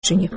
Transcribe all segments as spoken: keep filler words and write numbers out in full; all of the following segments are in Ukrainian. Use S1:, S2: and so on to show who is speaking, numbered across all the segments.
S1: Київщині.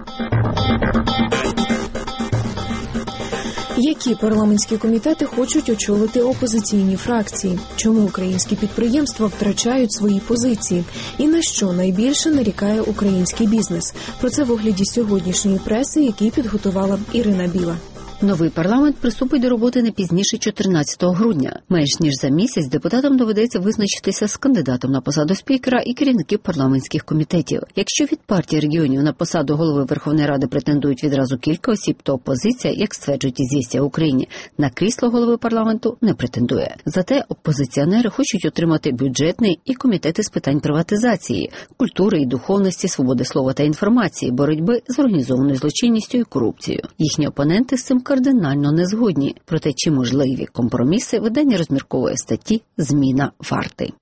S1: Які парламентські комітети хочуть очолити опозиційні фракції? Чому українські підприємства втрачають свої позиції? І на що найбільше нарікає український бізнес? Про це в огляді сьогоднішньої преси, який підготувала Ірина Біла.
S2: Новий парламент приступить до роботи не пізніше чотирнадцятого грудня. Менш ніж за місяць депутатам доведеться визначитися з кандидатом на посаду спікера і керівників парламентських комітетів. Якщо від партії регіонів на посаду голови Верховної Ради претендують відразу кілька осіб, то опозиція, як стверджують «Ізвістія України», на крісло голови парламенту не претендує. Зате опозиціонери хочуть отримати бюджетний і комітети з питань приватизації, культури і духовності, свободи слова та інформації, боротьби з організованою злочинністю і корупцією. Їхні опоненти з цим кардинально не згодні. Проте, чи можливі компроміси, видання розмірковує статті «Зміна варти».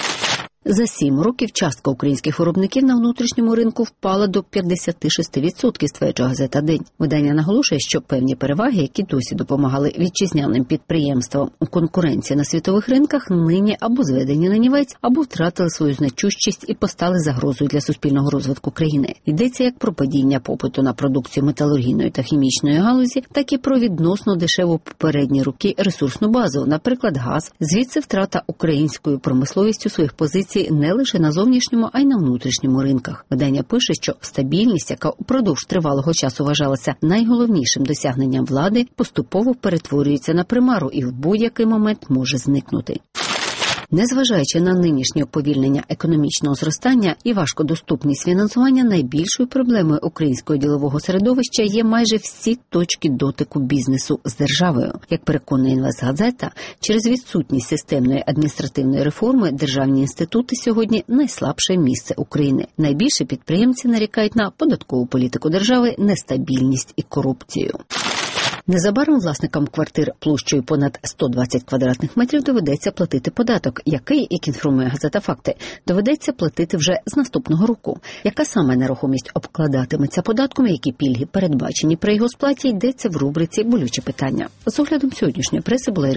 S2: За сім років частка українських виробників на внутрішньому ринку впала до п'ятдесят шість відсотків, стверджує газета «День». Видання наголошує, що певні переваги, які досі допомагали вітчизняним підприємствам у конкуренції на світових ринках, нині або зведені на нівець, або втратили свою значущість і постали загрозою для суспільного розвитку країни. Йдеться як про падіння попиту на продукцію металургійної та хімічної галузі, так і про відносно дешеву попередні роки ресурсну базу, наприклад, газ. Звідси втрата українською промисловістю своїх позицій не лише на зовнішньому, а й на внутрішньому ринках. Видання пише, що стабільність, яка упродовж тривалого часу вважалася найголовнішим досягненням влади, поступово перетворюється на примару і в будь-який момент може зникнути. Незважаючи на нинішнє уповільнення економічного зростання і важкодоступність фінансування, найбільшою проблемою українського ділового середовища є майже всі точки дотику бізнесу з державою. Як переконує «Інвестгазета», через відсутність системної адміністративної реформи державні інститути сьогодні найслабше місце України. Найбільше підприємці нарікають на податкову політику держави, нестабільність і корупцію. Незабаром власникам квартир площею понад сто двадцять квадратних метрів доведеться платити податок, який, як інформує газета «Факти», доведеться платити вже з наступного року. Яка саме нерухомість обкладатиметься податком, які пільги передбачені при його сплаті, йдеться в рубриці «Болючі питання». З оглядом сьогоднішньої преси була